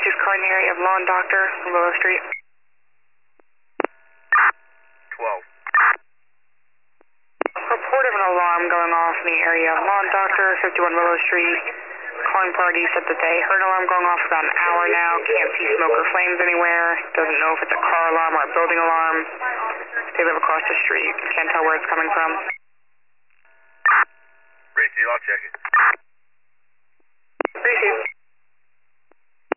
Matthews car in the area of Lawn Doctor, Willow Street. 12. Report of an alarm going off in the area of Lawn Doctor, 51 Willow Street. Calling party said that they heard an alarm going off for about an hour now. Can't see smoke or flames anywhere. Doesn't know if it's a car alarm or a building alarm. They live across the street. Can't tell where it's coming from. Receive, I'll check it. Receive.